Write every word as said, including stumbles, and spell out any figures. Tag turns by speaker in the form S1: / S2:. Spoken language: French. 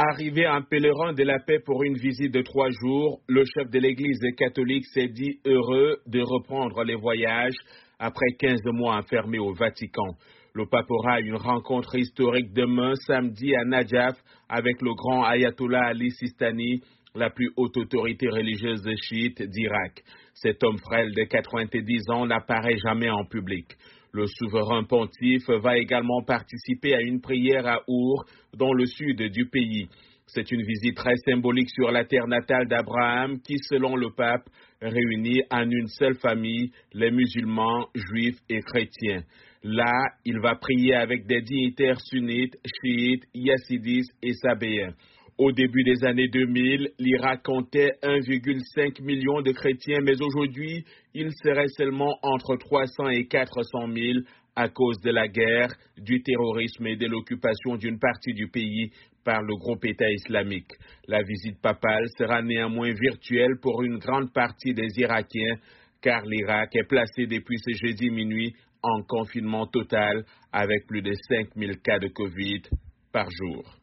S1: Arrivé en pèlerin de la paix pour une visite de trois jours, le chef de l'Église catholique s'est dit heureux de reprendre les voyages après quinze mois enfermé au Vatican. Le pape aura une rencontre historique demain, samedi, à Nadjaf, avec le grand ayatollah Ali Sistani, la plus haute autorité religieuse chiite d'Irak. Cet homme frêle de quatre-vingt-dix ans n'apparaît jamais en public. Le souverain pontife va également participer à une prière à Our, dans le sud du pays. C'est une visite très symbolique sur la terre natale d'Abraham qui, selon le pape, réunit en une seule famille les musulmans, juifs et chrétiens. Là, il va prier avec des dignitaires sunnites, chiites, yassidis et sabéens. Au début des années deux mille, l'Irak comptait un virgule cinq million de chrétiens, mais aujourd'hui, il serait seulement entre trois cents et quatre cent mille à cause de la guerre, du terrorisme et de l'occupation d'une partie du pays par le groupe État islamique. La visite papale sera néanmoins virtuelle pour une grande partie des Irakiens, car l'Irak est placé depuis ce jeudi minuit en confinement total avec plus de cinq mille cas de Covid par jour.